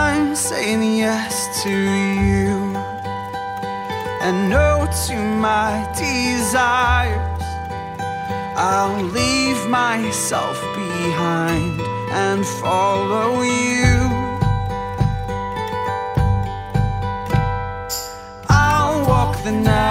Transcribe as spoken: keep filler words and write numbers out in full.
I'm saying yes to you and no to my desires. I'll leave myself behind and follow you. I'll walk the night